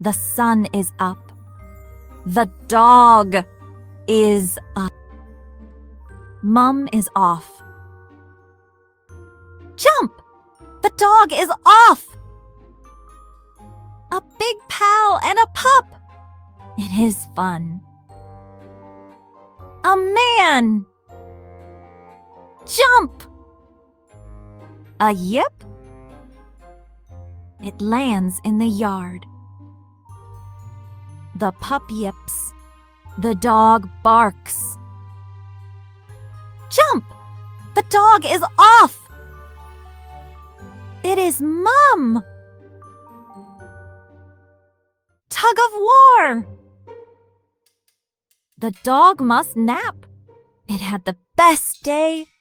The sun is up. The dog is up. Mum is off. Jump! The dog is off! A big pal and a pup. It is fun. A man! Jump! A yip? It lands in the yard. The pup yips. The dog barks. Jump! The dog is off! It is Mum! Tug of war! The dog must nap. It had the best day